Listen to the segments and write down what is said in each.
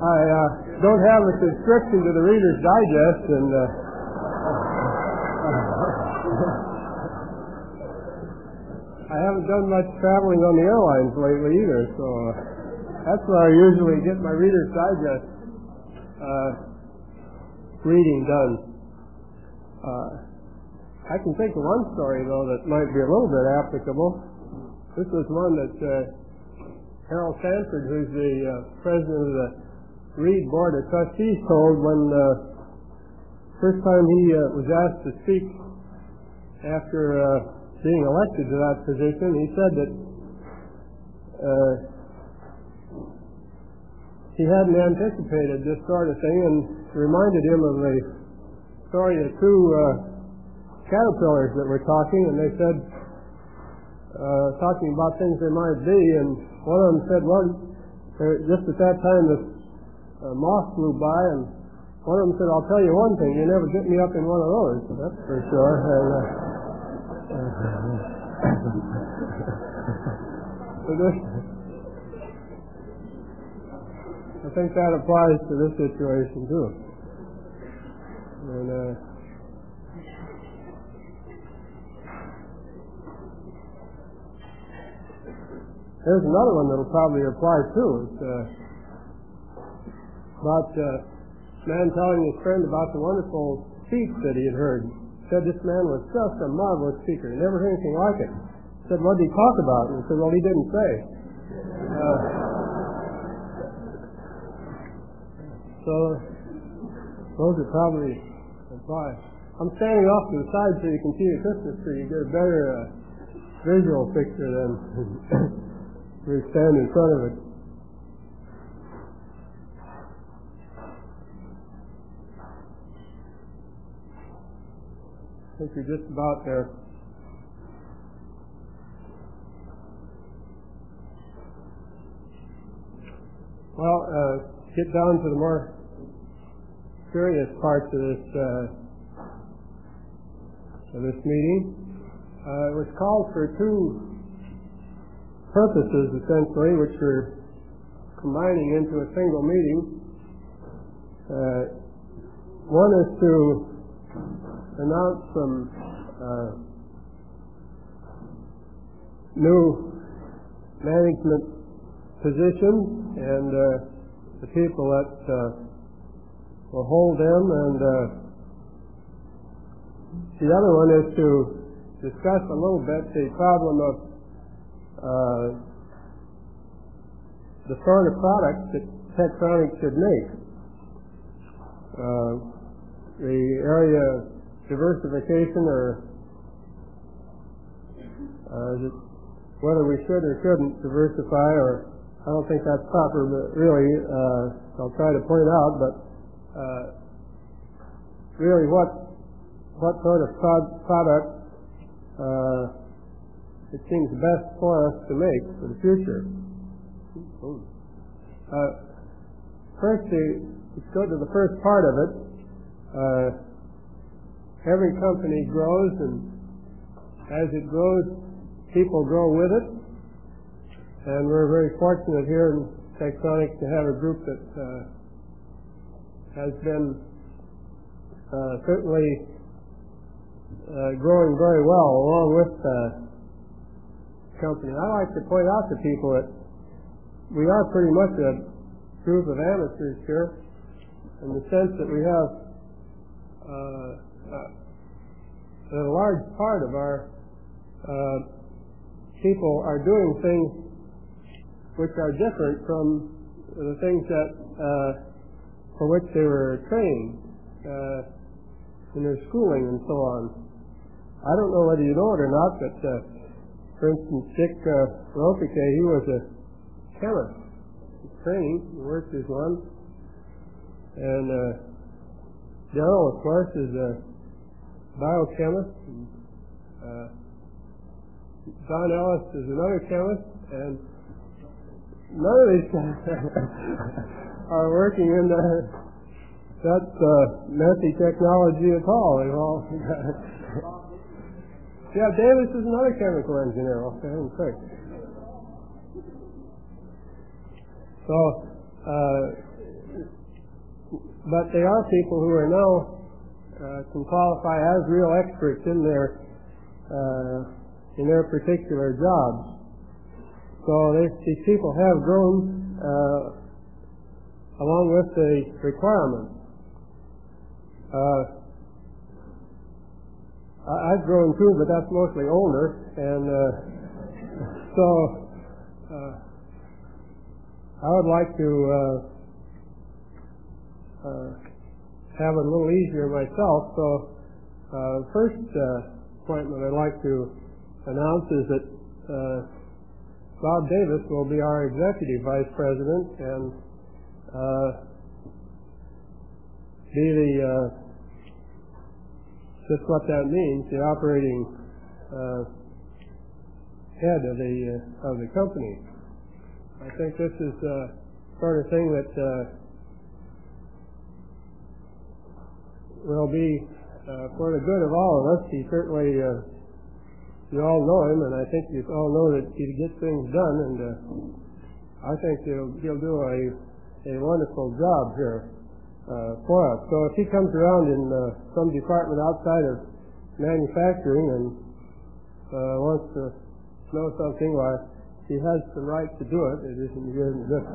don't have a subscription to the Reader's Digest, and I haven't done much traveling on the airlines lately either, so that's where I usually get my Reader's Digest reading done. I can think of one story, though, that might be a little bit applicable. This was one that Harold Sanford, who's the president of the Reed Board of Trustees, told when first time he was asked to speak after being elected to that position. He said that he hadn't anticipated this sort of thing, and reminded him of the story of two caterpillars that were talking, and they said, talking about things they might be, and one of them said, well, just at that time this moth flew by, and one of them said, I'll tell you one thing, you never get me up in one of those, so that's for sure. I think that applies to this situation too. And there's another one that'll probably apply too. It's about a man telling his friend about the wonderful speech that he had heard. He said this man was just a marvelous speaker. He never heard anything like it. He said, what did he talk about? And he said, well, he didn't say. So those would probably apply. I'm standing off to the side so you can see the Christmas tree. You get a better visual picture than we stand in front of it. I think you're just about there. Well, get down to the more serious parts of this meeting. It was called for two purposes, essentially, which we're combining into a single meeting. One is to announce some new management positions and the people that will hold them, and the other one is to discuss a little bit the problem of the sort of products that Tektronix should make. The area of diversification, or whether we should or shouldn't diversify, or I don't think that's proper, but really, I'll try to point out, but really what sort of product it seems best for us to make for the future. First, let's go to the first part of it. Every company grows, and as it grows, people grow with it. And we're very fortunate here in Tektronix to have a group that has been certainly growing very well along with the company. I like to point out to people that we are pretty much a group of amateurs here, in the sense that we have a large part of our people are doing things which are different from the things that for which they were trained in their schooling and so on. I don't know whether you know it or not, but for instance, Dick Ropike, he was a chemist. His training, he worked as one. And Darrell, of course, is a biochemist. Don Ellis is another chemist, and none of these guys are working in that messy technology at all. They've all yeah, Davis is another chemical engineer. Okay, I'm quick. So but they are people who are now can qualify as real experts in their particular jobs. So these people have grown along with the requirements. I've grown too, but that's mostly older, and so I would like to have it a little easier myself. So the first appointment I'd like to announce is that Bob Davis will be our Executive Vice President and be the just what that means, the operating head of the company. I think this is the sort of thing that will be for the good of all of us. He certainly, you all know him, and I think you all know that he gets things done, and I think he'll do a wonderful job here for us. So if he comes around in some department outside of manufacturing and wants to know something, why, he has the right to do it. He isn't just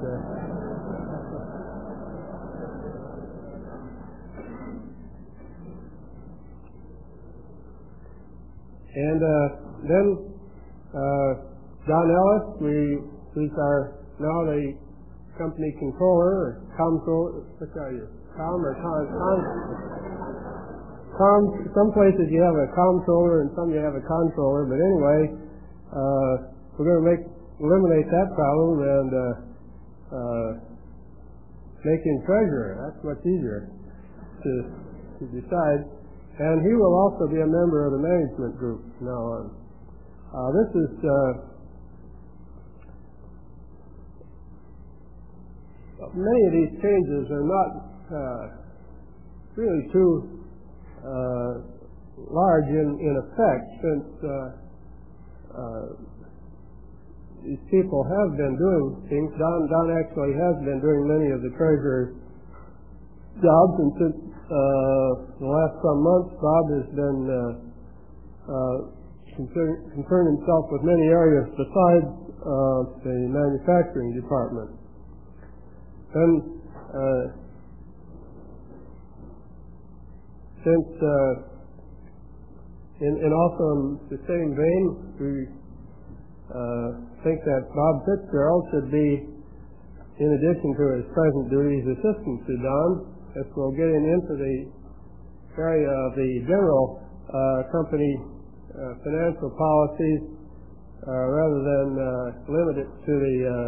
and then Don Ellis, who's our now the company controller or comptroller. What are you? Com or com? Some places you have a comptroller and some you have a controller. But anyway, we're going to eliminate that problem and make him treasurer. That's much easier to decide. And he will also be a member of the management group from now on. This is many of these changes are not really too large in effect, since these people have been doing things. Don actually has been doing many of the treasurer's jobs, and since the last some months, Bob has been concerned himself with many areas besides the manufacturing department. And since and also in the same vein, we think that Bob Fitzgerald should be, in addition to his present duties, assistant to Don. This will get him into the area of the general company financial policies, rather than limit it to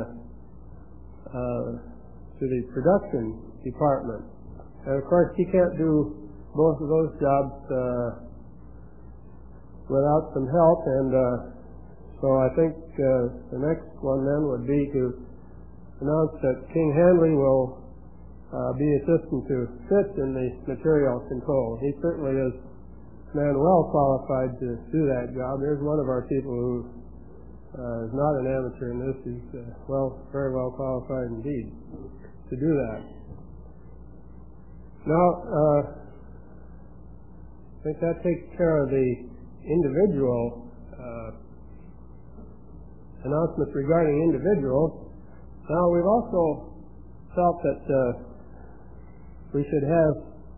the production department. And of course, he can't do both of those jobs without some help, and so I think the next one then would be to announce that King Handley will be assistant to Fitz in the material control. He certainly is a man well qualified to do that job. There's one of our people who is not an amateur in this. He's very well qualified indeed to do that. Now, I think that takes care of the individual announcements regarding individuals. Now, we've also felt that we should have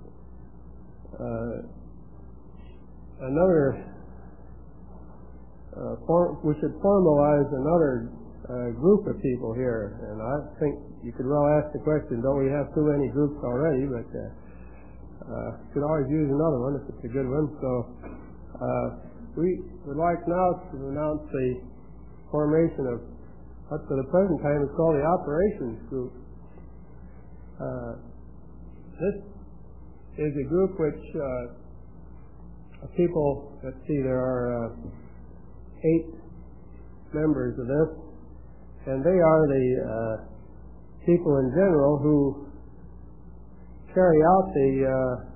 we should formalize another group of people here. And I think you could well ask the question, don't we have too many groups already? But could always use another one if it's a good one. So we would like now to announce the formation of what for the present time is called the operations group. This is a group which of people, let's see, there are 8 members of this, and they are the people in general who carry out the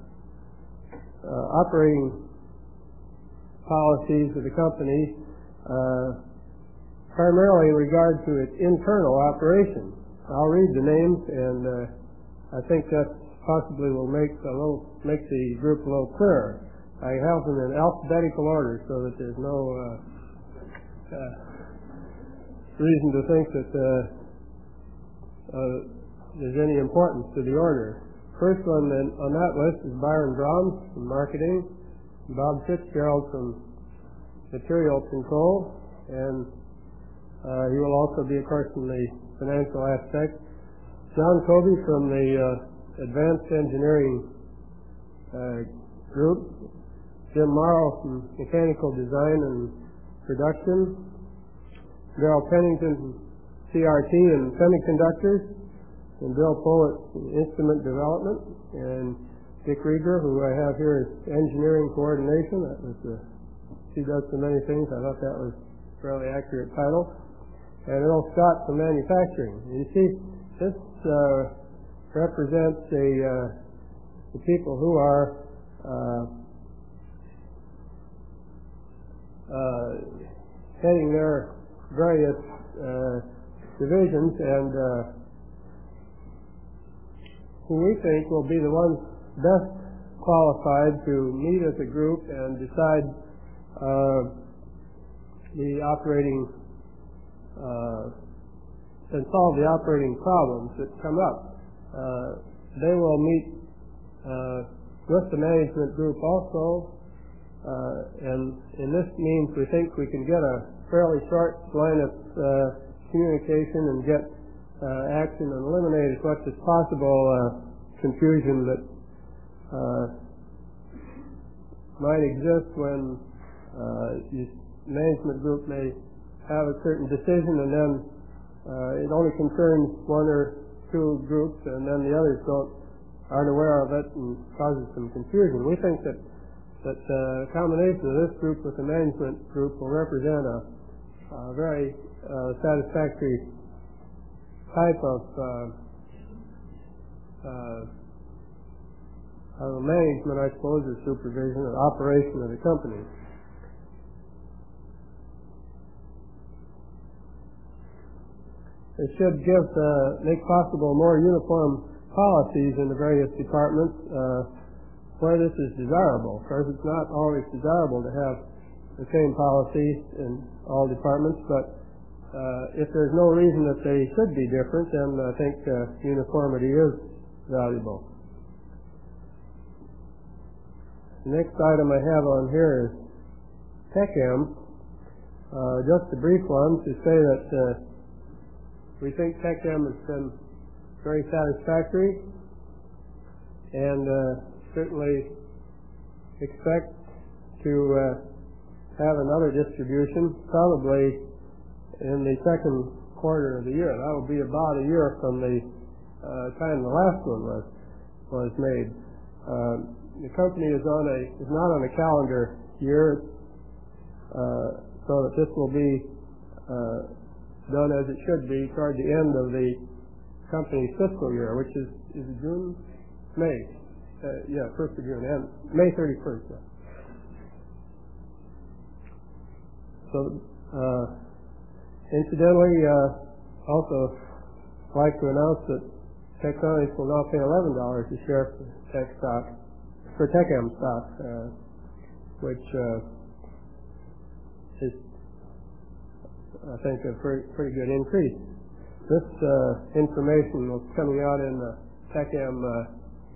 operating policies of the company, primarily in regard to its internal operations. I'll read the names, and I think that's possibly will make the group a little clearer. I have them in alphabetical order so that there's no reason to think that there's any importance to the order. First one on that list is Byron Brahms from marketing, Bob Fitzgerald from material control, and he will also be, of course, in the financial aspect. John Covey from the advanced engineering group, Jim Morrow from mechanical design and production, Darrell Pennington from CRT and semiconductors, and Bill Poet from instrument development, and Dick Rieger, who I have here, is engineering coordination. That was he does so many things. I thought that was a fairly accurate title. And Earl Scott from manufacturing. You see, this represents the people who are heading their various divisions, and who we think will be the ones best qualified to meet as a group and decide the operating and solve the operating problems that come up. They will meet with the management group also, and in this means we think we can get a fairly short line of communication and get action and eliminate as much as possible confusion that might exist when the management group may have a certain decision and then it only concerns one or two groups and then the others aren't aware of it and causes some confusion. We think that the combination of this group with the management group will represent a very satisfactory type of management, I suppose, or supervision or operation of the company. It should make possible more uniform policies in the various departments where this is desirable. Of course, it's not always desirable to have the same policy in all departments, but if there's no reason that they should be different, then I think uniformity is valuable. The next item I have on here is TechM. Just a brief one to say that we think TechM has been very satisfactory and certainly expect to have another distribution probably in the second quarter of the year. That will be about a year from the time the last one was made. The company is not on a calendar year, so that this will be done as it should be toward the end of the company's fiscal year, which is it June? May. 1st of June, and May 31st. Yeah. So, incidentally, also like to announce that Tektronix will now pay $11 a share for TechM stock, which is, I think, a pretty good increase. This information was coming out in the TechM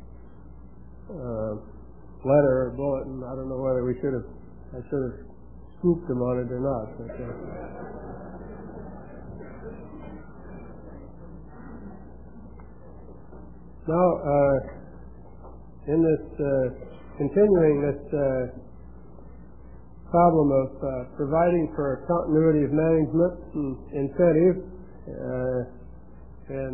letter or bulletin. I don't know whether I should have scooped them on it or not. But, now, in this continuing this problem of providing for continuity of management and incentive and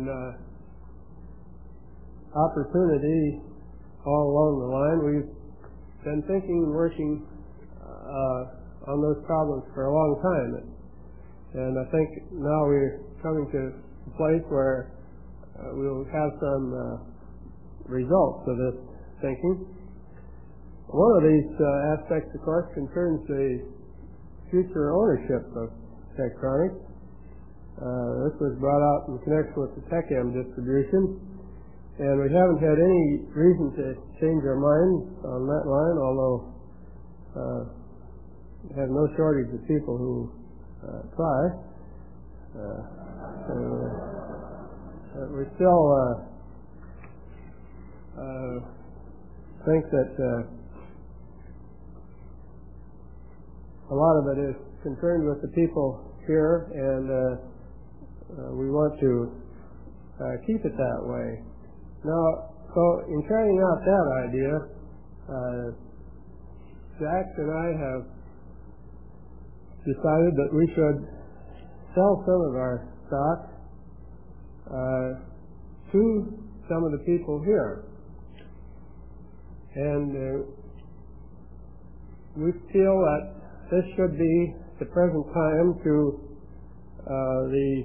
opportunity all along the line, we've been thinking and working on those problems for a long time, and I think now we're coming to a place where we'll have some results of this thinking. One of these aspects, of course, concerns the future ownership of Tektronix. This was brought out in connection with the TechM distribution, And we haven't had any reason to change our minds on that line, although we have no shortage of people who try. We still think that a lot of it is concerned with the people here, and we want to keep it that way. Now, so in carrying out that idea, Jack and I have decided that we should sell some of our stock to some of the people here. And we feel that this should be the present time to the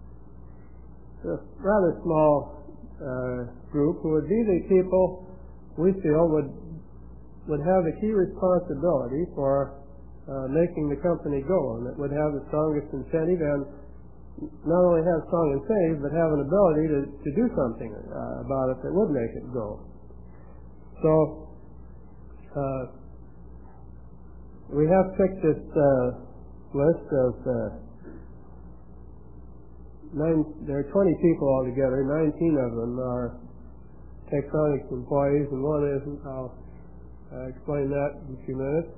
rather small group who would be the people we feel would have the key responsibility for making the company go, and that would have the strongest incentive, and not only have strong incentive, but have an ability to do something about it that would make it go. So we have picked this list of there are 20 people altogether. 19 of them are Tektronix employees, and one isn't. I'll explain that in a few minutes.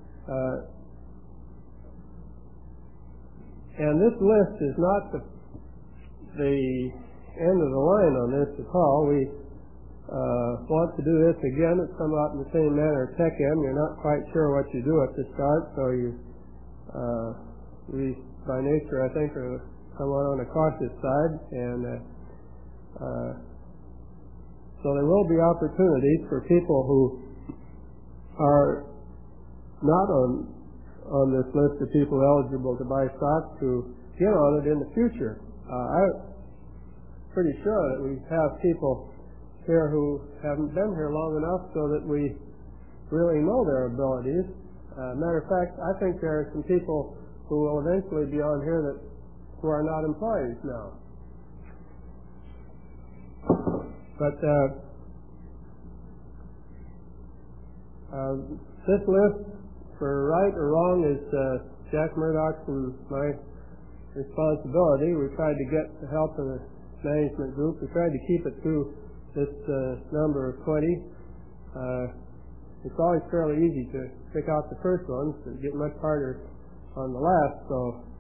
And this list is not the end of the line on this at all. We want to do this again. It's somewhat in the same manner. TechM, you're not quite sure what you do at the start, so we by nature, I think, are somewhat on the cautious side, and so there will be opportunities for people who are not on this list of people eligible to buy stock to get on it in the future. I'm pretty sure that we have people here who haven't been here long enough so that we really know their abilities. Matter of fact, I think there are some people who will eventually be on here who are not employees now. But this list, for right or wrong, is Jack Murdoch's and my responsibility. We tried to get the help of the management group. We tried to keep it to this number of 20. It's always fairly easy to pick out the first ones, but get much harder on the last. So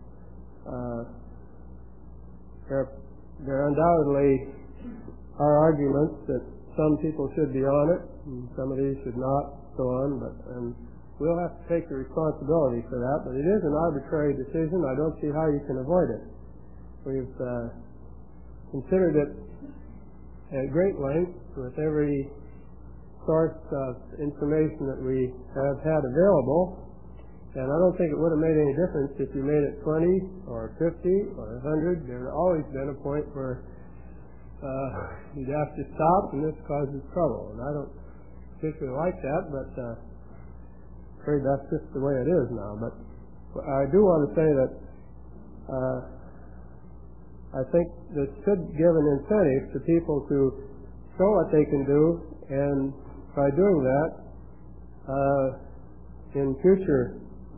there undoubtedly are arguments that some people should be on it, and some of these should not, so on. And we'll have to take the responsibility for that. But it is an arbitrary decision. I don't see how you can avoid it. We've considered it at great length with every source of information that we have had available, and I don't think it would have made any difference if you made it 20 or 50 or 100. There would always been a point where you'd have to stop, and this causes trouble. And I don't particularly like that, but I'm afraid that's just the way it is now. But I do want to say that I think this should give an incentive to people to show what they can do, and by doing that, in future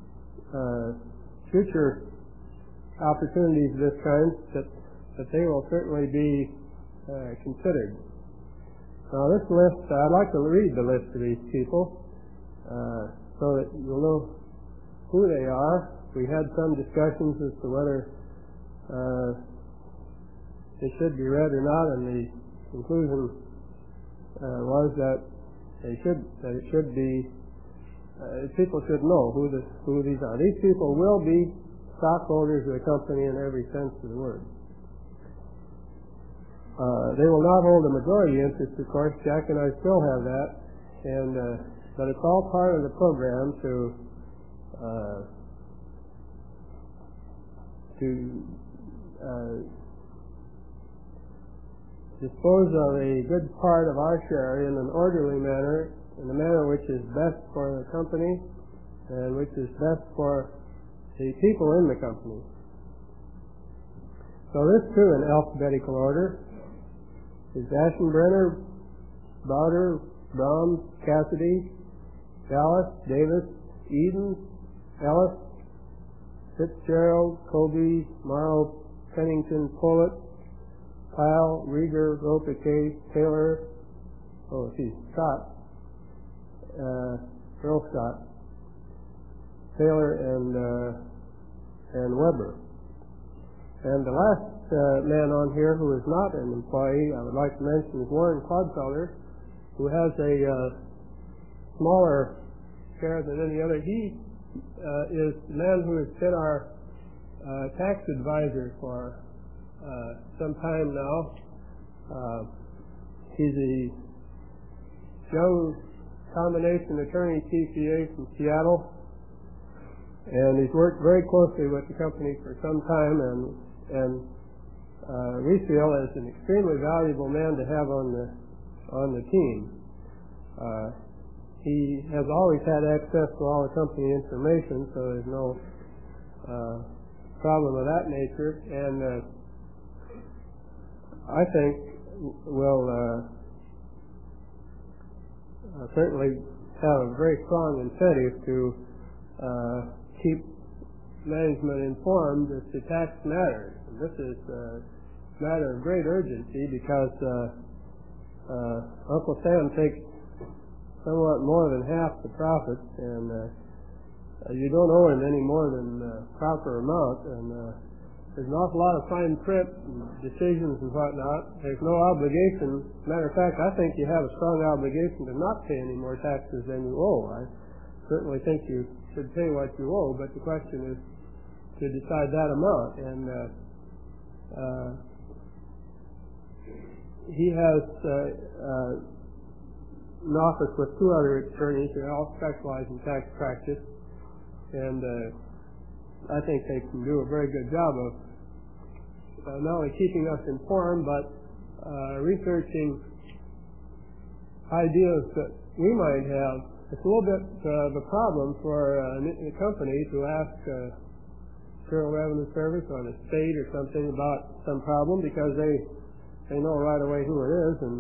opportunities of this kind, that they will certainly be considered. Now, this list, I'd like to read the list of these people so that you'll know who they are. We had some discussions as to whether they should be read or not, and the conclusion was that it should be. People should know who these are. These people will be stockholders of the company in every sense of the word. They will not hold a majority interest, of course. Jack and I still have that, but it's all part of the program to dispose of a good part of our share in an orderly manner, in a manner which is best for the company and which is best for the people in the company. So this too in alphabetical order. is Aschenbrenner, Bowder, Brahms, Cassidy, Dallas, Davis, Eden, Ellis, Fitzgerald, Colby, Morrow, Pennington, Pollitt, Pyle, Rieger, Ropike, Taylor, Scott, Earl Scott, Taylor, and Weber. And the last man on here who is not an employee I would like to mention is Warren Clodfelder, who has a smaller share than any other. He is the man who has been our tax advisor for some time now. He's a young combination attorney, CPA from Seattle, and he's worked very closely with the company for some time, and we feel as an extremely valuable man to have on the team. He has always had access to all the company information, so there's no problem of that nature, and I think will certainly have a very strong incentive to keep management informed as to tax matters. And this is a matter of great urgency because Uncle Sam takes somewhat more than half the profits, and you don't owe him any more than the proper amount, and there's an awful lot of fine print and decisions and whatnot. There's no obligation. Matter of fact, I think you have a strong obligation to not pay any more taxes than you owe. I certainly think you should pay what you owe, but the question is to decide that amount. And he has an office with two other attorneys who all specialize in tax practice, and I think they can do a very good job of not only keeping us informed, but researching ideas that we might have. It's a little bit of a problem for a company to ask Internal Revenue Service or the state or something about some problem, because they know right away who it is, and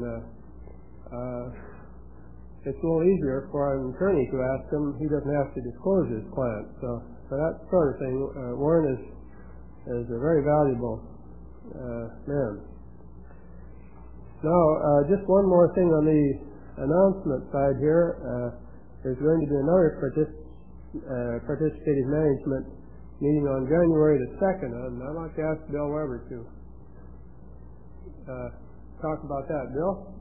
it's a little easier for an attorney to ask him. He doesn't have to disclose his client. So for that sort of thing, Warren is a very valuable man. Now, just one more thing on the announcement side here. There's going to be another participative management meeting on January the 2nd, and I'd like to ask Bill Weber to talk about that. Bill?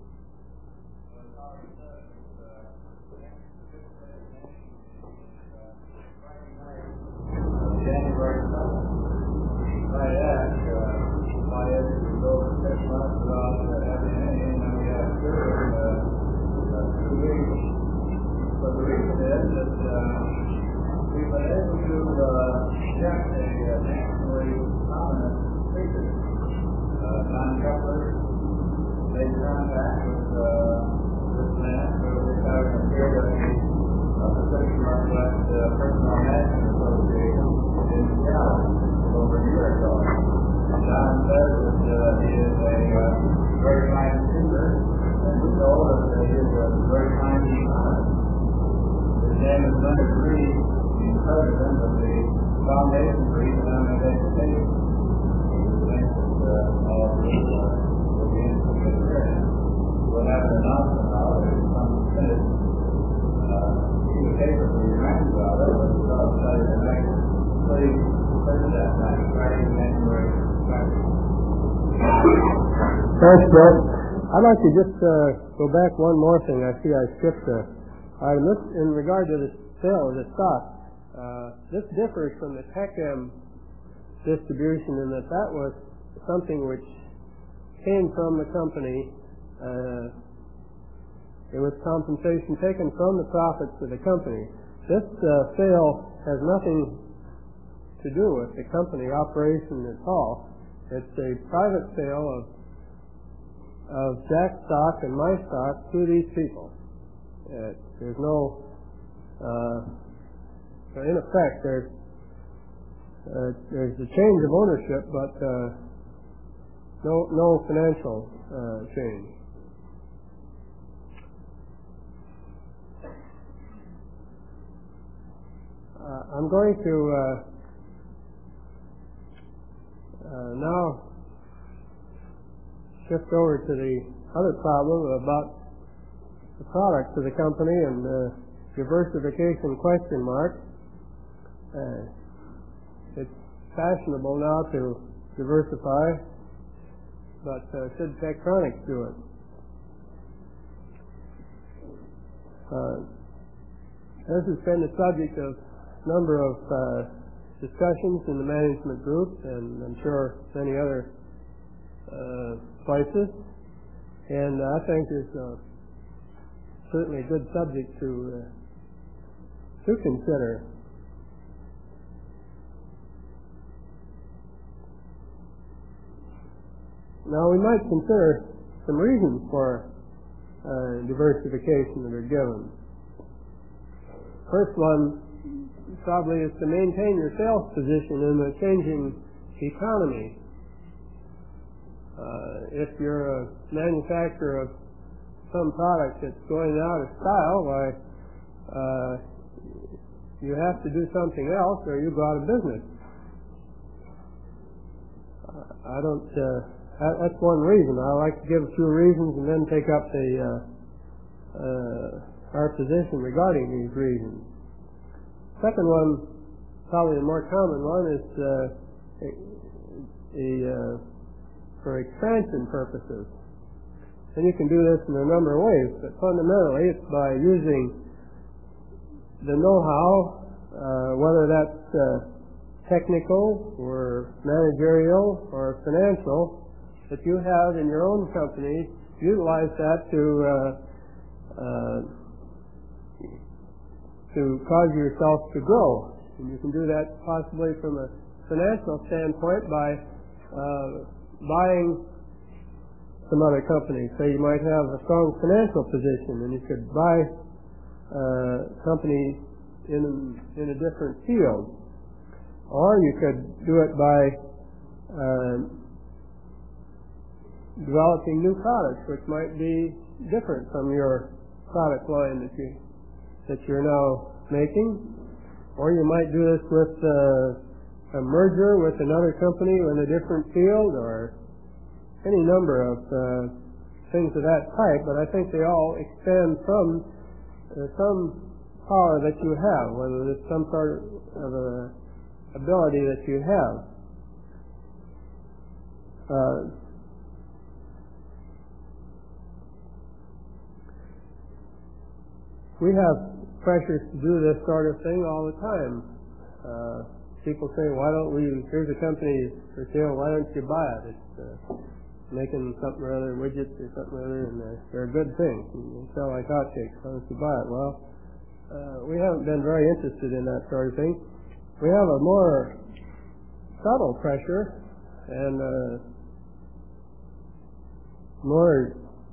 January 7th. I asked why every result of 6 months without having any, and then we have 2 weeks. But the reason is that we've been able to check a nationally prominent speaker. Don Kepler made contact with this man who was having appeared at the Pacific Northwest Personal Management Association in Seattle over a year ago. John says that he is a very fine speaker, and we know that he is a very fine economist. His name is Leonard Reed. He's president of the Foundation for Economic Education. We think that all of this will be in some good area. We'll have an announcement now that it's some finished paper for your ranks about it, but it's all studied in next. Please finish that night, Friday, January 2nd. Thanks, Bill. I'd like to just go back one more thing. I see I skipped an item. This, in regard to the sale of the stock, this differs from the TechM distribution in that was something which came from the company. It was compensation taken from the profits of the company. This sale has nothing to do with the company operation at all. It's a private sale of Jack's stock and my stock to these people. There's no, in effect, there's a change of ownership, but no financial change. I'm going to now shift over to the other problem about the products of the company and diversification question mark. It's fashionable now to diversify, but should Tektronix do it? This has been the subject of a number of discussions in the management group, and I'm sure many other places. And I think it's certainly a good subject to consider. Now, we might consider some reasons for diversification that are given. First one probably is to maintain your sales position in a changing economy. If you're a manufacturer of some product that's going out of style, why you have to do something else or you go out of business. That's one reason. I like to give a few reasons and then take up our position regarding these reasons. Second one, probably the more common one, is for expansion purposes. And you can do this in a number of ways, but fundamentally it's by using the know-how, whether that's technical or managerial or financial, that you have in your own company, utilize that to cause yourself to grow. And you can do that possibly from a financial standpoint by buying some other companies. Say you might have a strong financial position and you could buy a company in a different field. Or you could do it by developing new products which might be different from your product line that you're now making. Or you might do this with a merger with another company in a different field, or any number of things of that type, but I think they all extend from some power that you have, whether it's some sort of ability that you have. We have pressures to do this sort of thing all the time. People say, here's a company for sale, why don't you buy it? It's making something or other, widgets or something or other, and they're a good thing. You sell like hotcakes, why don't you buy it? Well, we haven't been very interested in that sort of thing. We have a more subtle pressure and more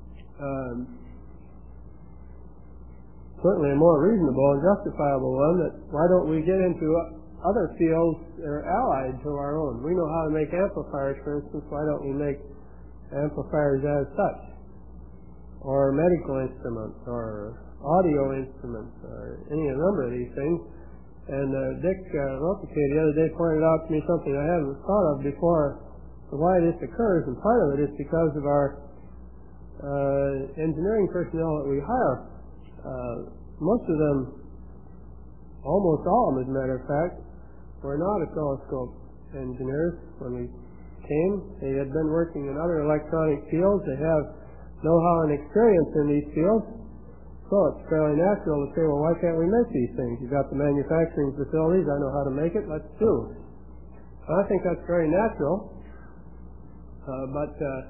certainly a more reasonable and justifiable one, that why don't we get into other fields that are allied to our own? We know how to make amplifiers, for instance. Why don't we make amplifiers as such? Or medical instruments, or audio instruments, or any number of these things. And Dick Lopeke the other day pointed out to me something I hadn't thought of before, why this occurs, and part of it is because of our engineering personnel that we hire. Most of them, almost all of them as a matter of fact, were not oscilloscope engineers when we came. They had been working in other electronic fields. They have know-how and experience in these fields. So it's fairly natural to say, well, why can't we make these things? You've got the manufacturing facilities. I know how to make it. Let's do it. I think that's very natural. But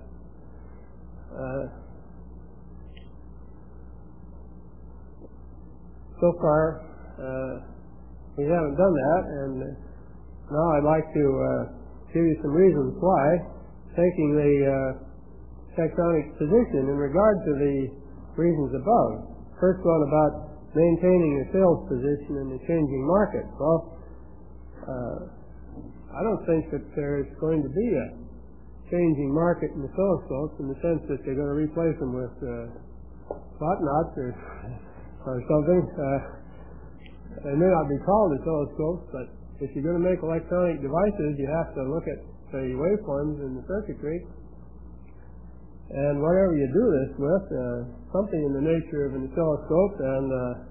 so far, we haven't done that, and now I'd like to give you some reasons why, taking the Tektronix position in regard to the reasons above. First one about maintaining your sales position in the changing market. Well, I don't think that there's going to be a changing market in oscilloscopes in the sense that they're going to replace them with slot knots or something. They may not be called oscilloscopes, but if you're going to make electronic devices, you have to look at the waveforms in the circuitry. And whatever you do this with, something in the nature of an oscilloscope, and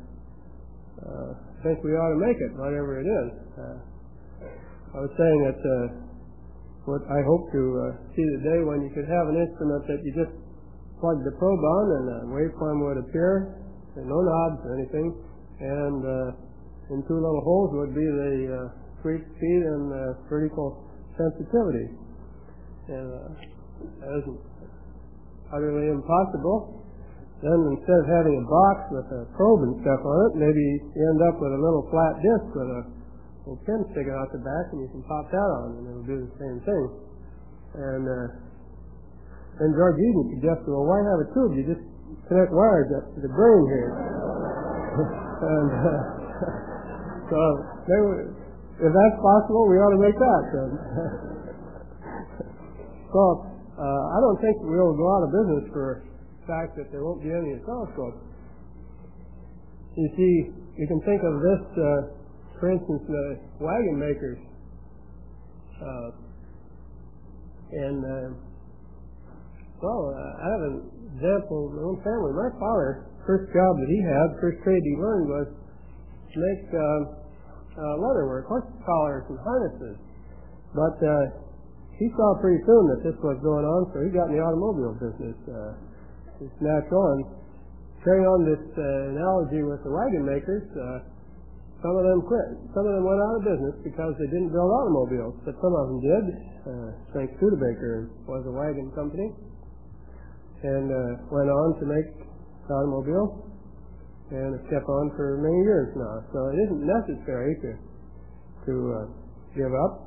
I think we ought to make it, whatever it is. I was saying that what I hope to see the day when you could have an instrument that you just plug the probe on and a waveform would appear, and no knobs or anything, and in two little holes would be the sweep speed and vertical sensitivity. And that isn't utterly impossible. Then instead of having a box with a probe and stuff on it, maybe you end up with a little flat disc with a little pin sticking out the back, and you can pop that on, and it'll do the same thing. And then George Eden suggested, well, why have a tube? You just connect wires up to the brain here. And so if that's possible, we ought to make that. So I don't think we'll go out of business for the fact that there won't be any oscilloscopes. You see, you can think of this, for instance, the wagon makers. I have an example of my own family. My father, first job that he had, first trade he learned was to make leatherwork, horse collars and harnesses. But he saw pretty soon that this was going on, so he got in the automobile business. It's natural. And carrying on this analogy with the wagon makers, some of them quit. Some of them went out of business because they didn't build automobiles, but some of them did. Frank Studebaker was a wagon company and went on to make automobiles, and it's kept on for many years now. So it isn't necessary to give up.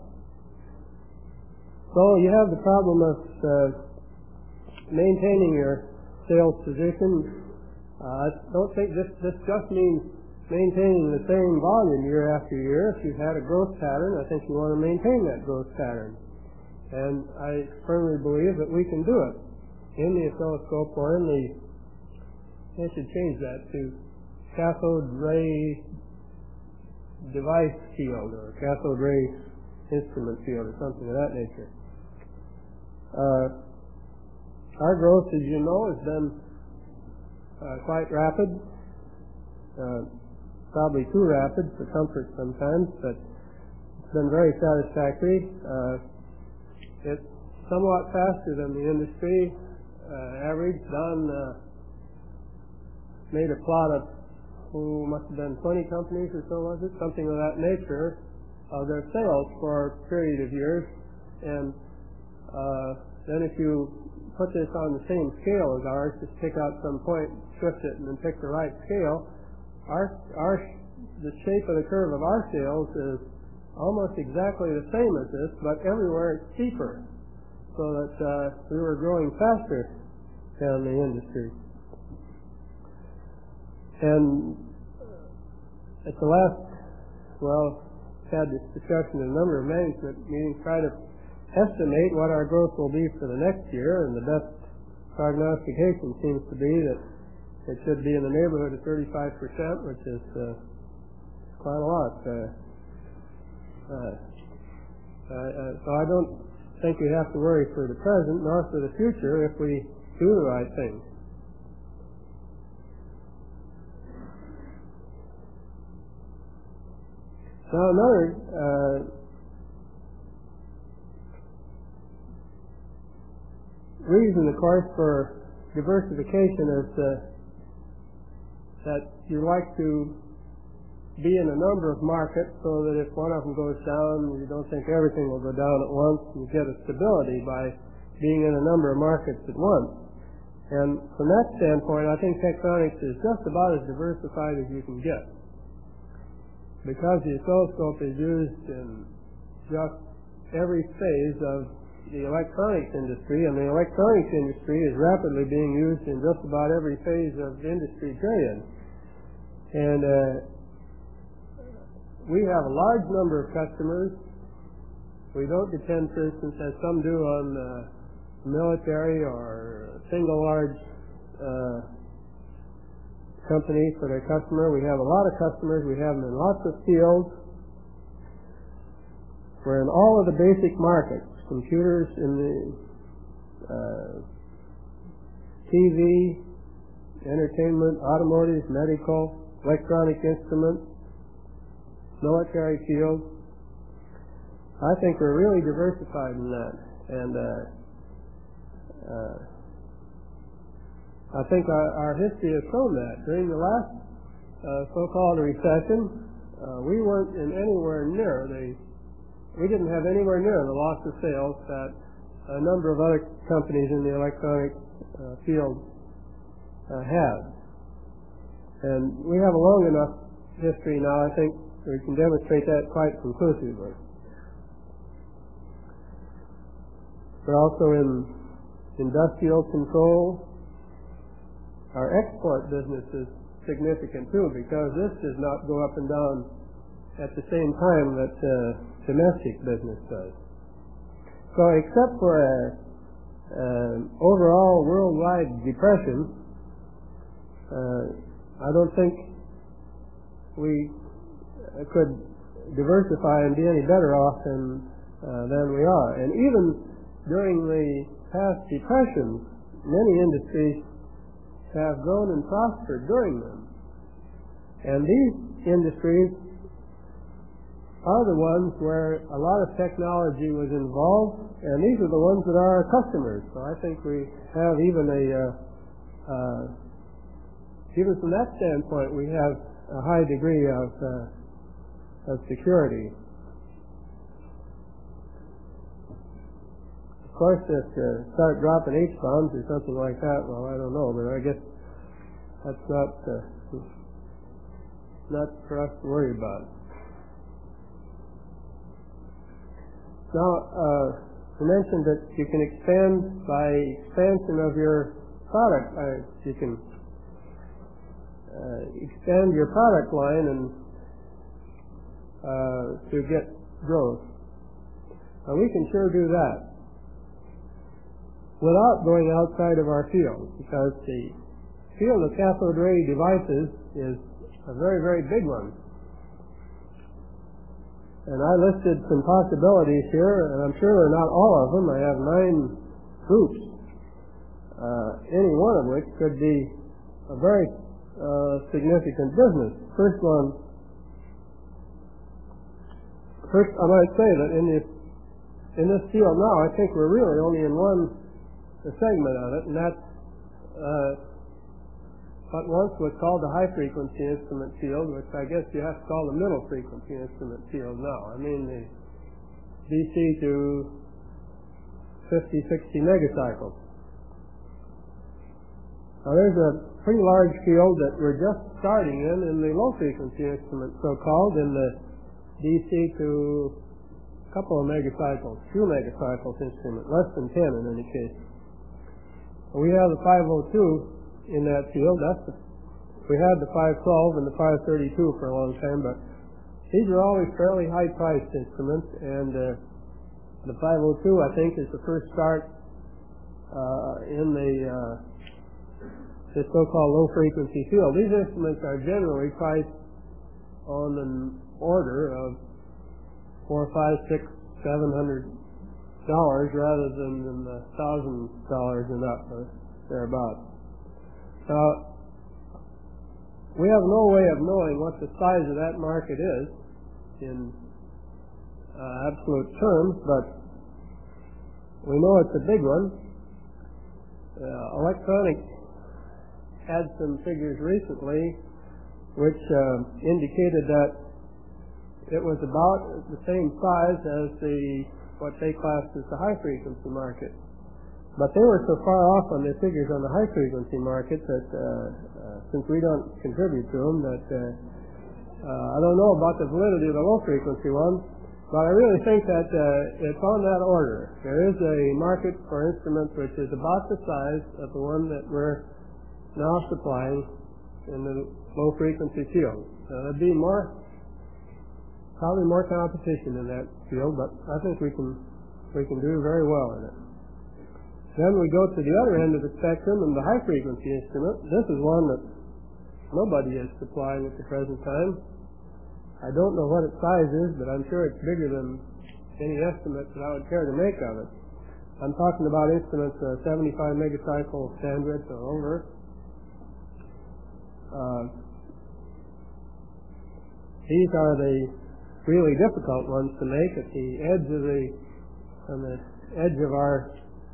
So you have the problem of maintaining your sales position. I don't think this just means maintaining the same volume year after year. If you've had a growth pattern, I think you want to maintain that growth pattern. And I firmly believe that we can do it in the oscilloscope or in the, I should change that to cathode ray device field or cathode ray instrument field or something of that nature. Our growth, as you know, has been quite rapid, probably too rapid for comfort sometimes, but it's been very satisfactory. It's somewhat faster than the industry average. Don made a plot of, must have been 20 companies or so, was it? Something of that nature, of their sales for a period of years. And then if you put this on the same scale as ours, just pick out some point, shift it, and then pick the right scale, the shape of the curve of our sales is almost exactly the same as this, but everywhere it's steeper, so that we were growing faster than the industry. And at the last, had this discussion in a number of management meetings, try to estimate what our growth will be for the next year, and the best prognostication seems to be that it should be in the neighborhood of 35%, which is quite a lot. So I don't think we have to worry for the present nor for the future if we do the right thing. Now another reason, of course, for diversification is that you like to be in a number of markets so that if one of them goes down, you don't think everything will go down at once. You get a stability by being in a number of markets at once. And from that standpoint, I think Tektronix is just about as diversified as you can get. Because the oscilloscope is used in just every phase of the electronics industry, and the electronics industry is rapidly being used in just about every phase of the industry period. And we have a large number of customers. We don't depend, for instance, as some do, on military or a single large company for their customer. We have a lot of customers. We have them in lots of fields. We're in all of the basic markets: computers, in the TV, entertainment, automotive, medical, electronic instruments, military field. I think we're really diversified in that, and I think our history has shown that. During the last so-called recession, we weren't in anywhere near we didn't have anywhere near the loss of sales that a number of other companies in the electronic field had. And we have a long enough history now, I think we can demonstrate that quite conclusively. We're also in industrial control. Our export business is significant too, because this does not go up and down at the same time that domestic business does. So except for an overall worldwide depression, I don't think we could diversify and be any better off than we are. And even during the past depressions, many industries have grown and prospered during them. And these industries are the ones where a lot of technology was involved, and these are the ones that are our customers. So I think we have even from that standpoint, we have a high degree of security. Of course, if start dropping H-bombs or something like that, well, I don't know, but I guess that's not for us to worry about. Now, you mentioned that you can expand by expansion of your product. You can expand your product line and to get growth. Now, we can sure do that without going outside of our field, because the field of cathode ray devices is a very, very big one. And I listed some possibilities here, and I'm sure they're not all of them. I have 9 groups, any one of which could be a very significant business. First, I might say that in this field now, I think we're really only in one segment of it, and that's what once was called the high-frequency instrument field, which I guess you have to call the middle-frequency instrument field now. I mean the DC to 50, 60 megacycles. Now there's a pretty large field that we're just starting in the low-frequency instrument, so-called, in the DC to a couple of megacycles, 2 megacycles instrument, less than 10 in any case. We have the 502 in that field. We had the 512 and the 532 for a long time, but these are always fairly high-priced instruments, and the 502, I think, is the first start in the so-called low-frequency field. These instruments are generally priced on an order of $400, $500, $600, $700 rather than $1,000 and up, or thereabouts. Now, we have no way of knowing what the size of that market is in absolute terms, but we know it's a big one. Electronics had some figures recently which indicated that it was about the same size as what they classed as the high-frequency market. But they were so far off on their figures on the high-frequency market that, since we don't contribute to them, that I don't know about the validity of the low-frequency ones, but I really think that it's on that order. There is a market for instruments which is about the size of the one that we're now supplying in the low-frequency field. There'd be probably more competition in that field, but I think we can do very well in it. Then we go to the other end of the spectrum and the high-frequency instrument. This is one that nobody is supplying at the present time. I don't know what its size is, but I'm sure it's bigger than any estimate that I would care to make of it. I'm talking about instruments 75 megacycle bandwidth or over. These are the really difficult ones to make at the edge of our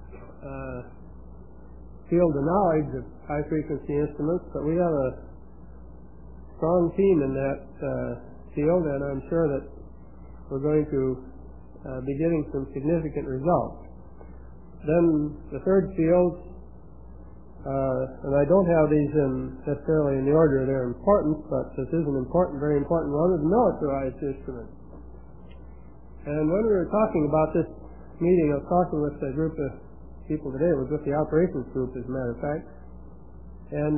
field of knowledge of high frequency instruments, but we have a strong team in that field, and I'm sure that we're going to be getting some significant results. Then the third field, and I don't have these necessarily in the order of their importance, but this is an important, very important one, is the militarized instrument. And when we were talking about this meeting, I was talking with a group of people today. It was with the operations group, as a matter of fact. And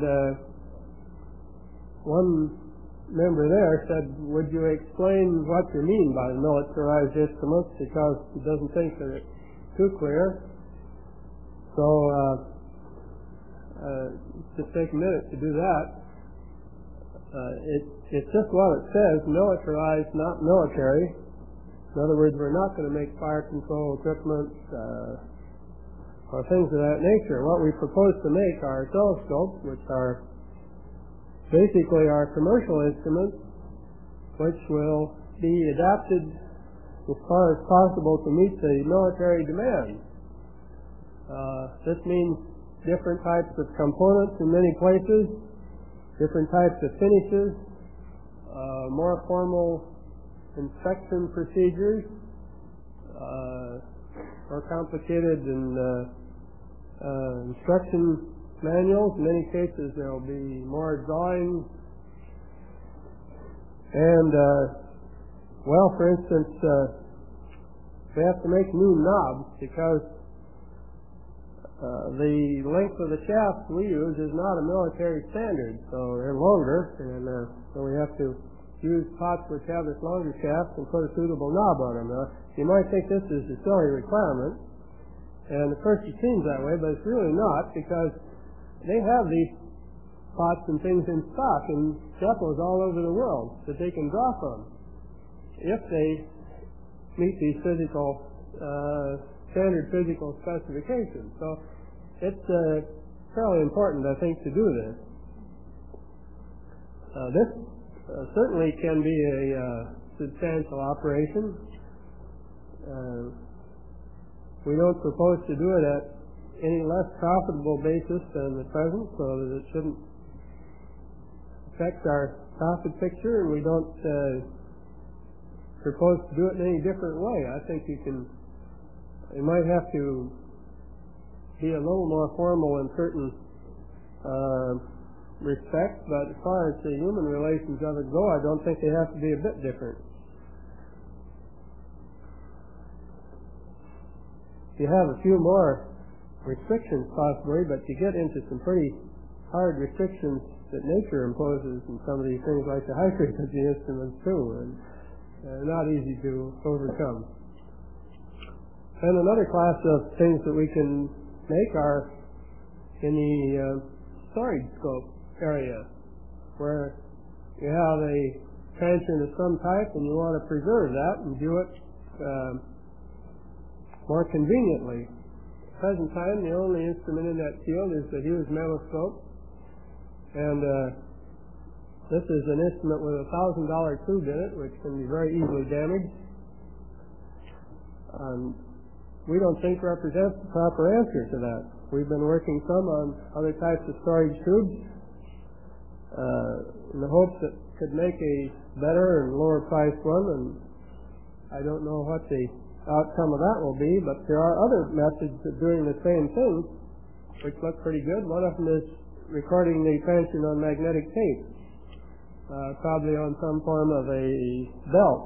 one member there said, would you explain what you mean by the militarized instruments, because he doesn't think that it's too clear. So just take a minute to do that. It's just what it says, militarized, not military. In other words, we're not going to make fire control equipment or things of that nature. What we propose to make are telescopes, which are basically our commercial instruments, which will be adapted as far as possible to meet the military demand. This means different types of components in many places, different types of finishes, more formal inspection procedures, more complicated instruction manuals. In many cases there will be more drawings. And, well, for instance, we have to make new knobs because the length of the shafts we use is not a military standard, so they're longer, and so we have to use pots which have this longer shaft and put a suitable knob on them. Now, you might think this is a silly requirement, and at first it seems that way, but it's really not, because they have these pots and things in stock in depots all over the world that they can draw from if they meet these physical standard physical specifications. So it's fairly important, I think, to do this. This certainly can be a substantial operation. We don't propose to do it at any less profitable basis than the present, so that it shouldn't affect our profit picture, and we don't propose to do it in any different way. I think you might have to be a little more formal in certain respects, but as far as the human relations of it go, I don't think they have to be a bit different. You have a few more restrictions possibly, but you get into some pretty hard restrictions that nature imposes in some of these things, like the high frequency instruments too, and not easy to overcome. And another class of things that we can make are in the storage scope area, where you have a transient of some type and you want to preserve that and do it more conveniently. At the present time, the only instrument in that field is the Hughes Melascope, and this is an instrument with a $1,000 tube in it, which can be very easily damaged. We don't think represents the proper answer to that. We've been working some on other types of storage tubes in the hopes that could make a better and lower priced one, and I don't know what the outcome of that will be, but there are other methods of doing the same thing which look pretty good. One of them is recording the transient on magnetic tape, probably on some form of a belt,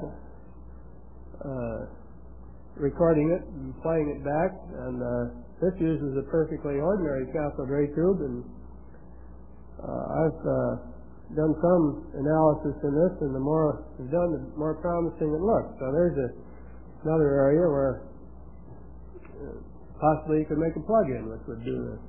recording it and playing it back, and this uses a perfectly ordinary cathode ray tube, and I've done some analysis in this, and the more it's done, the more promising it looks. So there's another area where Possibly you could make a plug-in which would do this.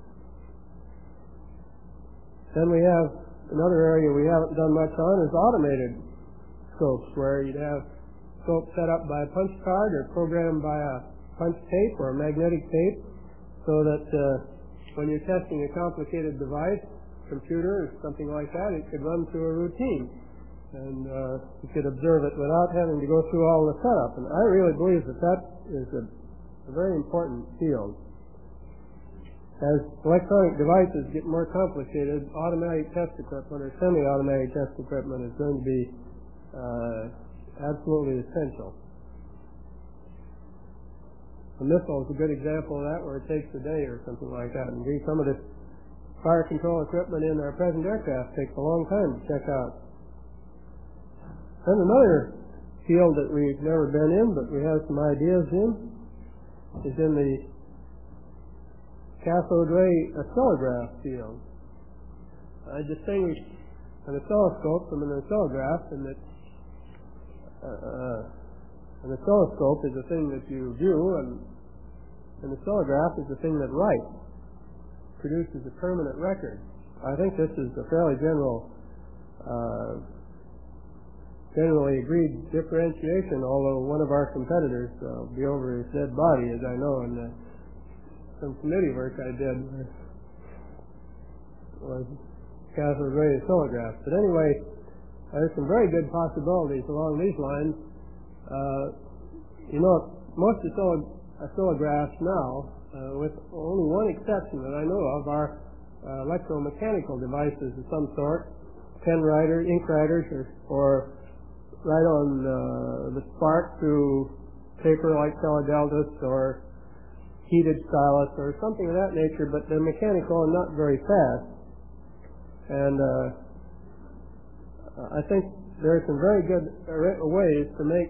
Then we have another area we haven't done much on is automated scopes, where you'd have scopes set up by a punch card or programmed by a punch tape or a magnetic tape, so that when you're testing a complicated device, computer or something like that, it could run through a routine, and you could observe it without having to go through all the setup. And I really believe that that is a very important field. As electronic devices get more complicated, automatic test equipment or semi-automatic test equipment is going to be absolutely essential. A missile is a good example of that, where it takes a day or something like that. Indeed, some of the fire control equipment in our present aircraft takes a long time to check out. Then another field that we've never been in, but we have some ideas in, is in the cathode ray oscillograph field. I distinguish an oscilloscope from an oscillograph, and that an oscilloscope is a thing that you view, and an oscillograph is a thing that writes, produces a permanent record. I think this is a fairly generally agreed differentiation, although one of our competitors will be over his dead body, as I know, in some committee work I did was cathode ray oscillographs. But anyway, there's some very good possibilities along these lines. Most oscillographs now, with only one exception that I know of, are electromechanical devices of some sort, pen writer, ink writers, or write on the spark through paper like teledeltas or heated stylus or something of that nature, but they're mechanical and not very fast. And I think there are some very good ways to make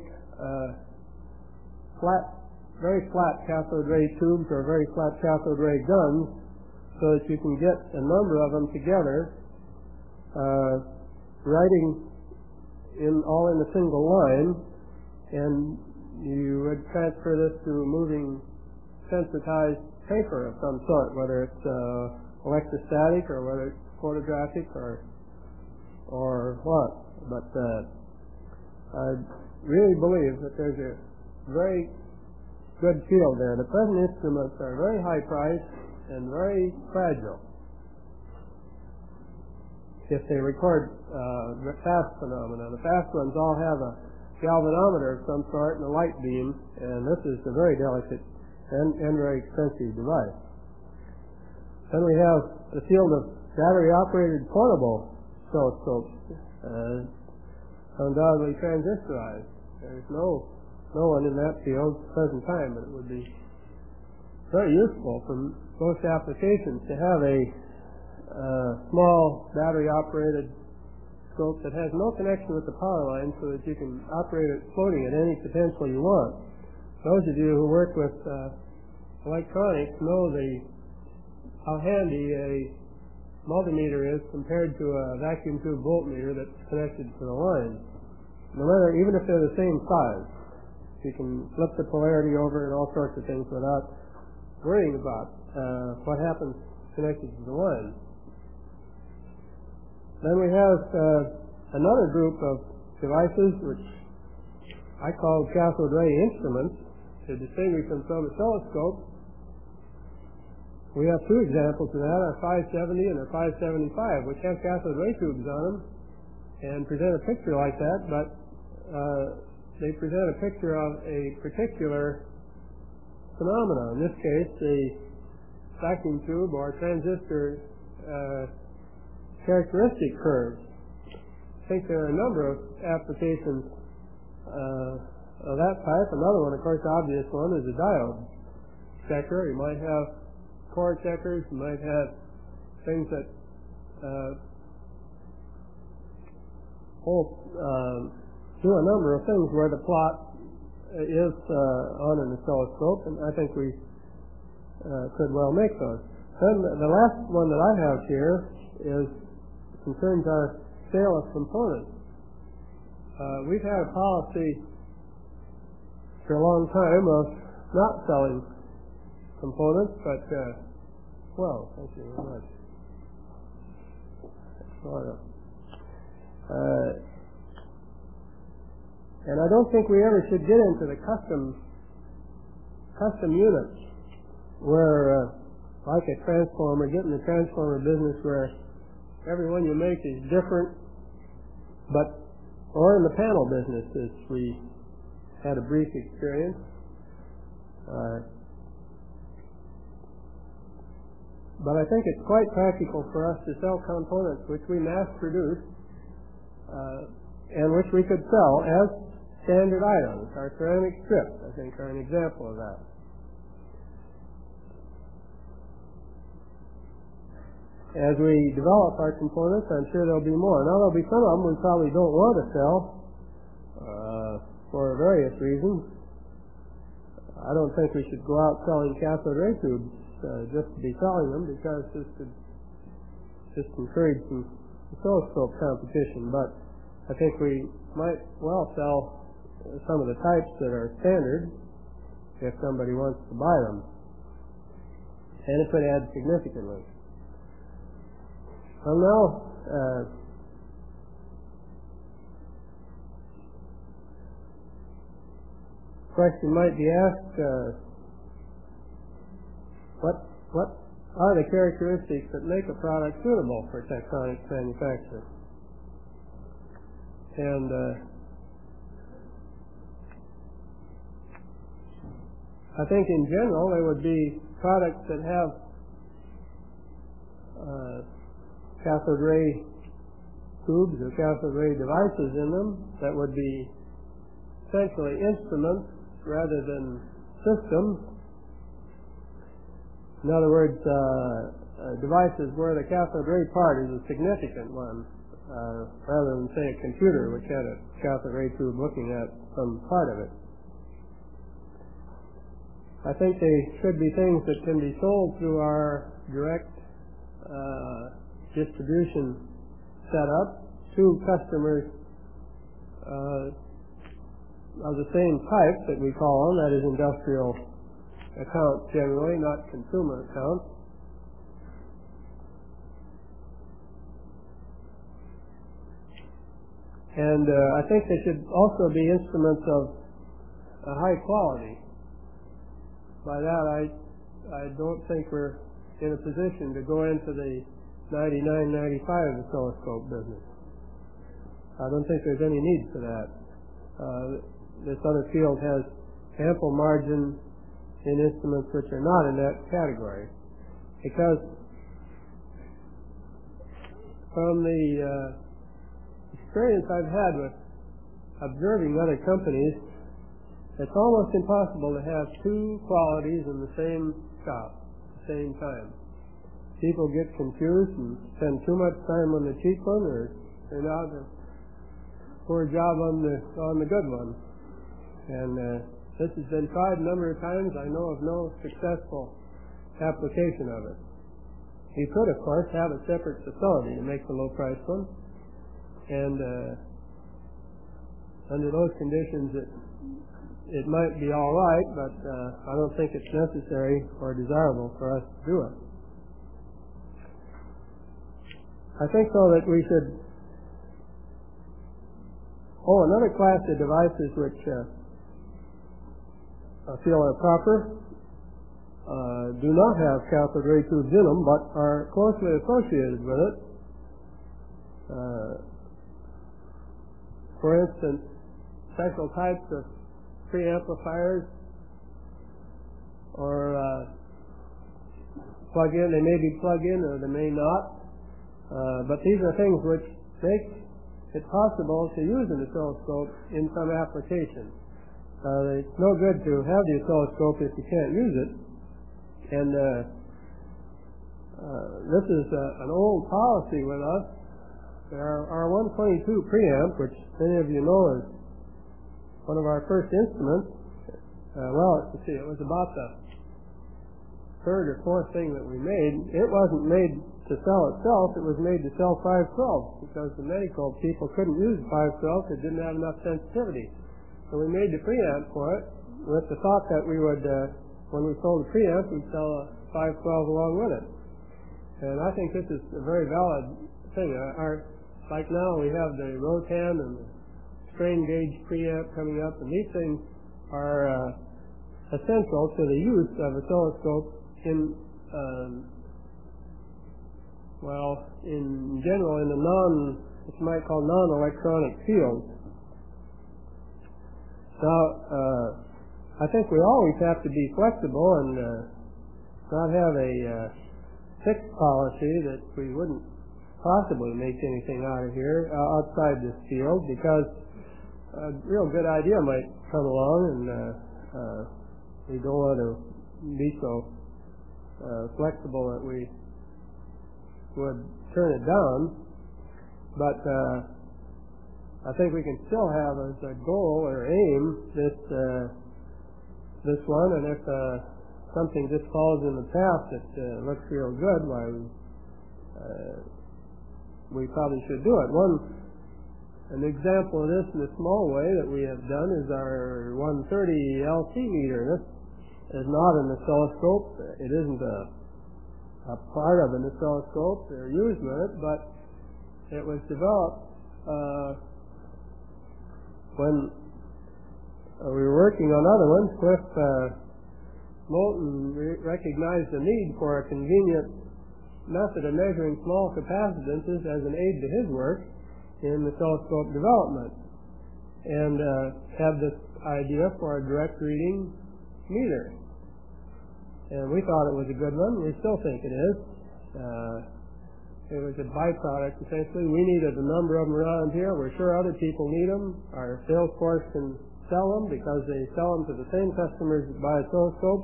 very flat cathode ray tubes or very flat cathode ray guns, so that you can get a number of them together, writing all in a single line, and you would transfer this to moving sensitized paper of some sort, whether it's electrostatic or whether it's photographic or what. But I really believe that there's a very good field there. The present instruments are very high priced and very fragile if they record fast phenomena. The fast ones all have a galvanometer of some sort and a light beam, and this is a very delicate and very expensive device. Then we have the field of battery-operated portable oscilloscopes, undoubtedly transistorized. There's no one in that field at the present time, but it would be very useful for most applications to have a small battery-operated scope that has no connection with the power line, so that you can operate it floating at any potential you want. Those of you who work with electronics know how handy a multimeter is compared to a vacuum tube voltmeter that's connected to the line. Even if they're the same size, you can flip the polarity over and all sorts of things without worrying about what happens connected to the line. Then we have another group of devices which I call cathode ray instruments, to distinguish them from oscilloscopes. We have two examples of that, our 570 and our 575, which have cathode ray tubes on them and present a picture like that, but they present a picture of a particular phenomena. In this case, the vacuum tube or transistor characteristic curves. I think there are a number of applications of that type. Another one, of course, the obvious one, is a diode checker. You might have core checkers. You might have things that do a number of things where the plot is on an oscilloscope, and I think we could well make those. Then the last one that I have here concerns our sale of components. We've had a policy for a long time of not selling components, but, well, thank you very much. And I don't think we ever should get into the custom units where, like a transformer, get in the transformer business where every one you make is different, or in the panel business, as we had a brief experience. But I think it's quite practical for us to sell components which we mass produce and which we could sell as standard items. Our ceramic strips, I think, are an example of that. As we develop our components, I'm sure there'll be more. Now, there'll be some of them we probably don't want to sell for various reasons. I don't think we should go out selling cathode ray tubes just to be selling them, because this could just encourage some oscilloscope competition. But I think we might well sell some of the types that are standard if somebody wants to buy them, and it could add significantly. Well, now, question might be asked, what are the characteristics that make a product suitable for Tektronix manufacture? And I think in general there would be products that have cathode ray tubes or cathode ray devices in them that would be essentially instruments rather than systems. In other words, devices where the cathode ray part is a significant one, rather than, say, a computer which had a cathode ray tube looking at some part of it. I think they should be things that can be sold through our direct distribution setup to customers of the same type that we call them, that is industrial accounts generally, not consumer accounts. And I think they should also be instruments of a high quality. By that I don't think we're in a position to go into the 99, 95 oscilloscope business. I don't think there's any need for that. This other field has ample margin in instruments which are not in that category, because from the experience I've had with observing other companies, it's almost impossible to have two qualities in the same shop at the same time. People get confused and spend too much time on the cheap one, or turn out a poor job on the good one. And this has been tried a number of times. I know of no successful application of it. You could, of course, have a separate facility to make the low-priced one, and under those conditions it might be all right, but I don't think it's necessary or desirable for us to do it. I think, though, that we should... another class of devices which I feel are proper do not have cathode ray tubes in them, but are closely associated with it. For instance, special types of preamplifiers or plug-in. They may be plug-in or they may not, but these are things which make it possible to use an oscilloscope in some application. It's no good to have the oscilloscope if you can't use it. And this is an old policy with us. Our 122 preamp, which many of you know is one of our first instruments, it was about the third or fourth thing that we made. It wasn't made to sell itself, it was made to sell 512, because the medical people couldn't use 512, it didn't have enough sensitivity. So we made the preamp for it with the thought that we would when we sold a preamp, we'd sell a 512 along with it. And I think this is a very valid thing. Like now we have the Rotan and the strain gauge preamp coming up, and these things are essential to the use of oscilloscope in general in the what you might call non-electronic fields. Now, I think we always have to be flexible and not have a fixed policy that we wouldn't possibly make anything out of here outside this field, because a real good idea might come along, and we don't want to be so flexible that we would turn it down. But I think we can still have as a goal or aim this one, and if something just falls in the path that looks real good, why we probably should do it. An example of this in a small way that we have done is our 130 LC meter. This is not an oscilloscope. It isn't a part of an oscilloscope. They're used with it, but it was developed when we were working on other ones. Cliff Moulton recognized the need for a convenient method of measuring small capacitances as an aid to his work in oscilloscope development, and had this idea for a direct reading meter. And we thought it was a good one. We still think it is. It was a byproduct, essentially. We needed a number of them around here. We're sure other people need them. Our sales force can sell them because they sell them to the same customers that buy oscilloscopes.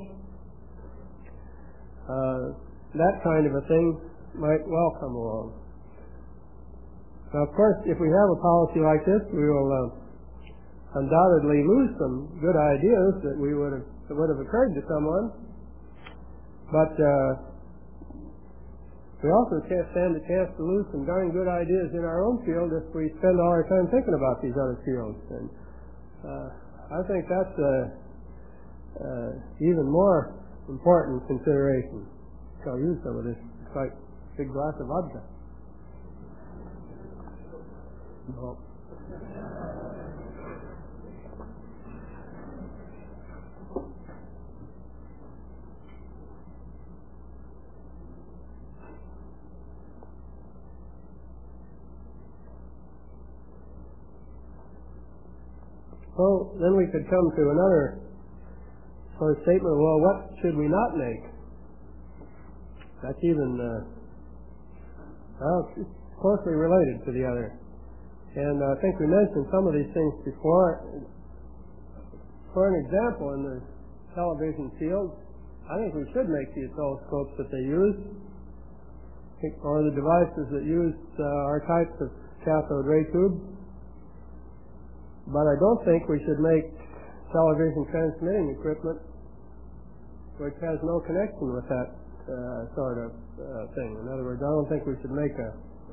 That kind of a thing might well come along. Now, of course, if we have a policy like this, we will undoubtedly lose some good ideas that would have occurred to someone. But we also can't stand a chance to lose some darn good ideas in our own field if we spend all our time thinking about these other fields. And I think that's even more important consideration. So I'll use some of this. It's like a big glass of vodka. No. So then we could come to another sort of statement. Well, what should we not make? That's even it's closely related to the other. And I think we mentioned some of these things before. For an example, in the television field, I think we should make the oscilloscopes that they use, or the devices that use our types of cathode ray tubes. But I don't think we should make television transmitting equipment which has no connection with that sort of thing. In other words, I don't think we should make a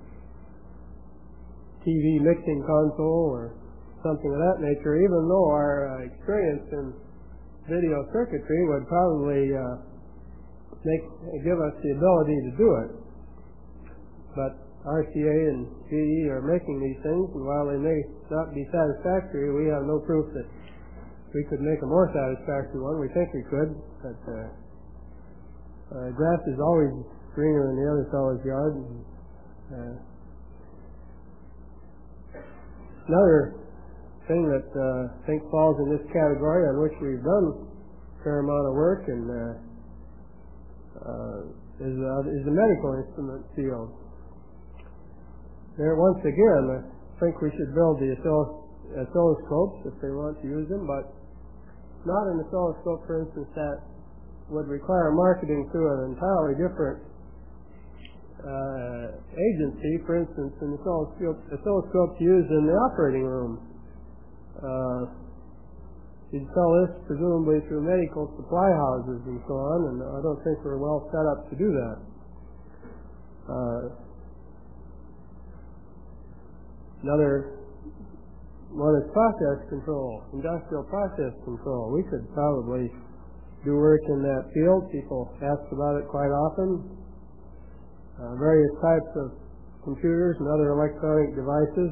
TV mixing console or something of that nature, even though our experience in video circuitry would probably give us the ability to do it. But RCA and GE are making these things, and while they may not be satisfactory, we have no proof that we could make a more satisfactory one. We think we could, but grass is always greener in the other fellow's yard. Another thing that I think falls in this category, on which we've done a fair amount of work, and is the medical instrument field. There, once again, I think we should build the oscilloscopes if they want to use them, but not an oscilloscope, for instance, that would require marketing through an entirely different agency. For instance, an oscilloscope used in the operating room. You'd sell this presumably through medical supply houses and so on, and I don't think we're well set up to do that. Another one is process control, industrial process control. We could probably do work in that field. People ask about it quite often. Various types of computers and other electronic devices,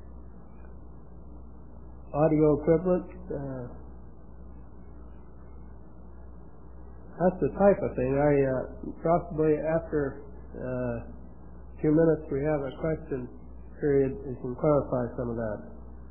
audio equipment. That's the type of thing. Possibly after a few minutes we have a question period, you can clarify some of that.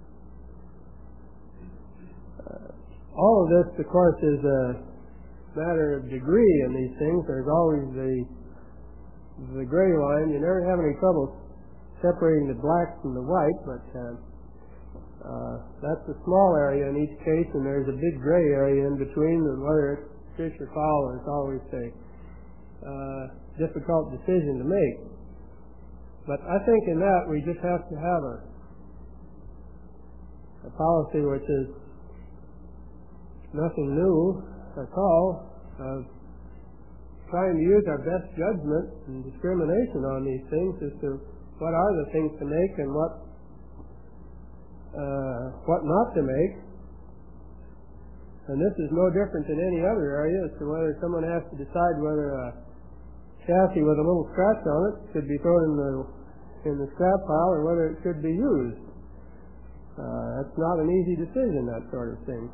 All of this, of course, is a matter of degree in these things. There's always the gray line. You never have any trouble separating the black from the white, but that's a small area in each case, and there's a big gray area in between, and whether it's fish or fowl is always a difficult decision to make. But I think in that we just have to have a policy which is nothing new at all, of trying to use our best judgment and discrimination on these things as to what are the things to make and what not to make. And this is no different than any other area as to whether someone has to decide whether a chassis with a little scratch on it should be thrown in the scrap pile or whether it should be used. That's not an easy decision, that sort of thing.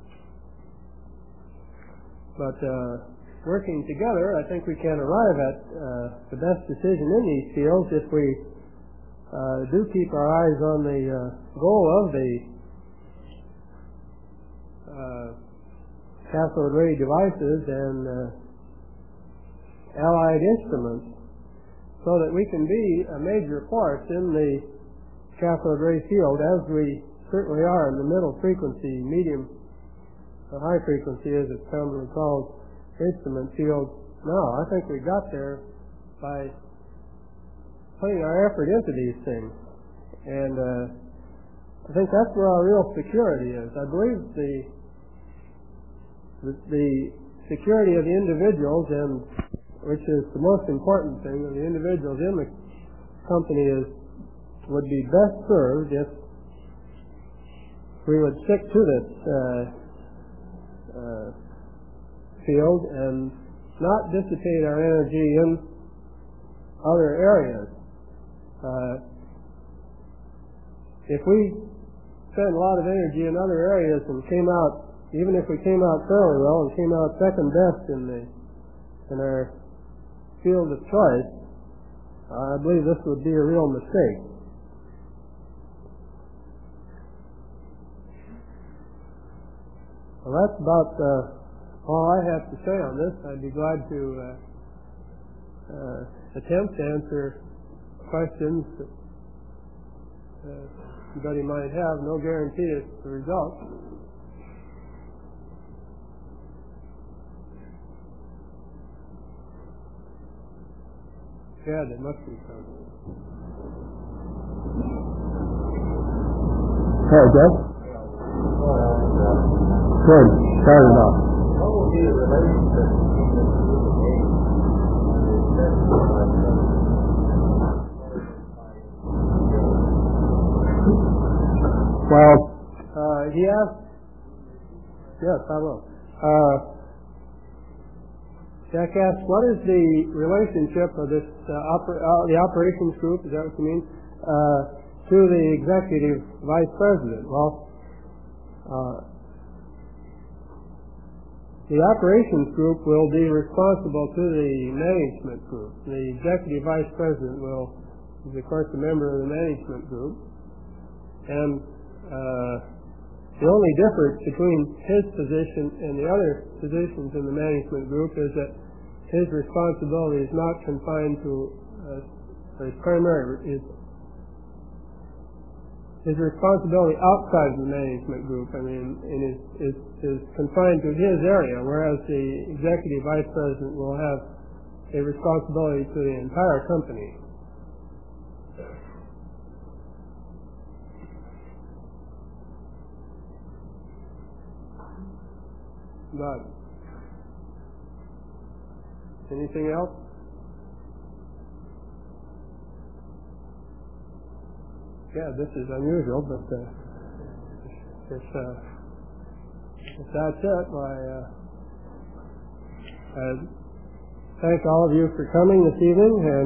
But working together, I think we can arrive at the best decision in these fields if we do keep our eyes on the goal of the cathode ray devices and allied instruments, so that we can be a major force in the cathode ray field, as we certainly are in the middle frequency, medium, or high frequency, as it's commonly called, instrument field now. I think we got there by putting our effort into these things, and I think that's where our real security is. I believe the security of the individuals, and which is the most important thing, of the individuals in the company, would be best served if we would stick to this field and not dissipate our energy in other areas. If we spend a lot of energy in other areas and came out, even if we came out fairly well and came out second best in our field of choice, I believe this would be a real mistake. Well, that's about all I have to say on this. I'd be glad to attempt to answer questions that anybody might have. No guarantee as to the result. Yeah, there must be some. Hey, Jeff? Good. Start it off. What will be the relationship between the two and Well, he asked. Yes, I will. Jack asked, what is the relationship of this the operations group, is that what you mean, to the executive vice president? Well, the operations group will be responsible to the management group. The executive vice president is of course a member of the management group, and the only difference between his position and the other positions in the management group is that his responsibility is not confined to his responsibility outside of the management group. I mean, is confined to his area, whereas the executive vice president will have a responsibility to the entire company. But anything else? Yeah, this is unusual, but if that's it, why thank all of you for coming this evening, and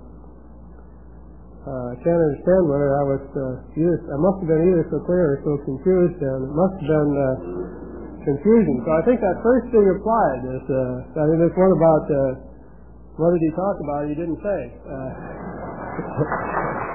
I can't understand whether I must have been either so clear or so confused, and it must have been confusion. So I think that first thing applied. I think this one about what did he talk about he didn't say.